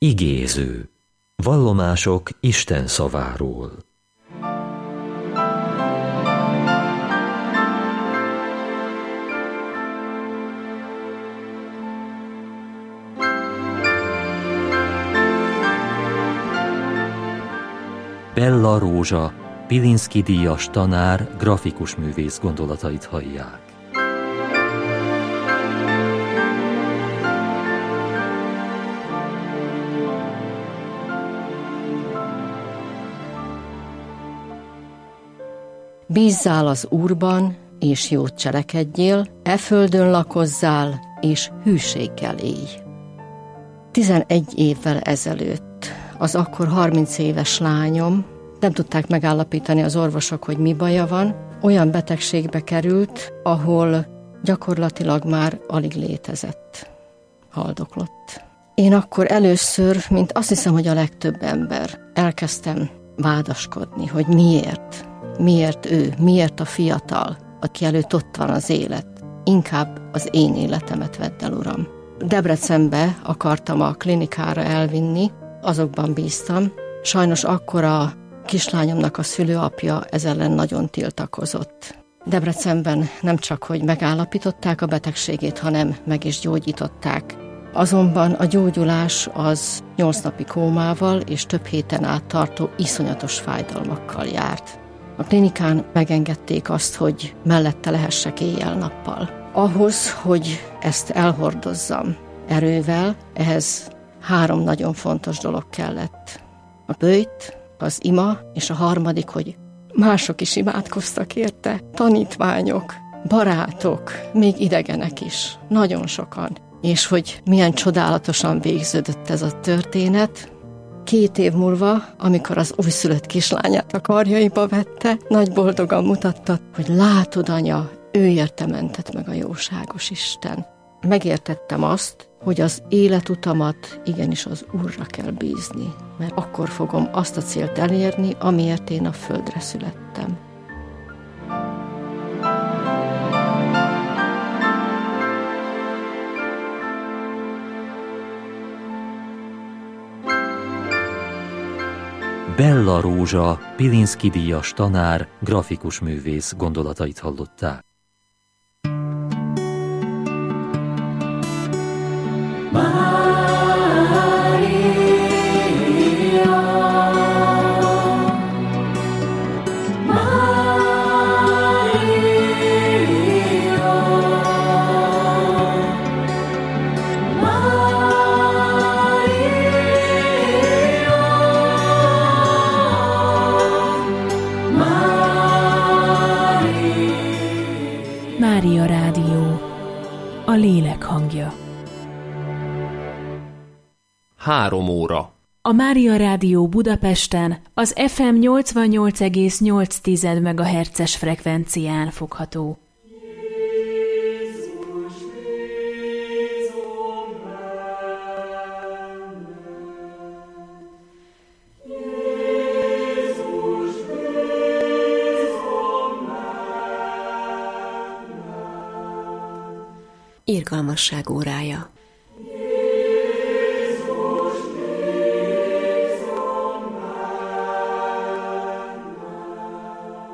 Igéző. Vallomások Isten szaváról. Bella Rózsa, Pilinszky-díjas tanár, grafikus művész gondolatait hallják. Bízzál az Úrban, és jót cselekedjél, e földön lakozzál, és hűséggel élj. 11 évvel ezelőtt az akkor 30 éves lányom, nem tudták megállapítani az orvosok, hogy mi baja van, olyan betegségbe került, ahol gyakorlatilag már alig létezett, haldoklott. Én akkor először, mint azt hiszem, hogy a legtöbb ember, elkezdtem vádaskodni, hogy miért ő, miért a fiatal, aki előtt ott van az élet. Inkább az én életemet vedd el, Uram. Debrecenbe akartam a klinikára elvinni, azokban bíztam. Sajnos akkor a kislányomnak a szülőapja ez ellen nagyon tiltakozott. Debrecenben nem csak, hogy megállapították a betegségét, hanem meg is gyógyították. Azonban a gyógyulás az 8 napi kómával és több héten át tartó iszonyatos fájdalmakkal járt. A klinikán megengedték azt, hogy mellette lehessek éjjel-nappal. Ahhoz, hogy ezt elhordozzam erővel, ehhez 3 nagyon fontos dolog kellett. A böjt, az ima, és a harmadik, hogy mások is imádkoztak érte, tanítványok, barátok, még idegenek is, nagyon sokan. És hogy milyen csodálatosan végződött ez a történet. 2 év múlva, amikor az újszülött kislányát a karjaiba vette, nagy boldogan mutatta, hogy látod, anya, ő érte mentett meg a jóságos Isten. Megértettem azt, hogy az életutamat igenis az Úrra kell bízni, mert akkor fogom azt a célt elérni, amiért én a földre születtem. Bella Rózsa, Pilinszky-díjas tanár, grafikus művész gondolatait hallották. Mária Rádió, a lélek hangja. 3 óra. A Mária Rádió Budapesten az FM 88,8 MHz-es frekvencián fogható. Irgalmasság órája.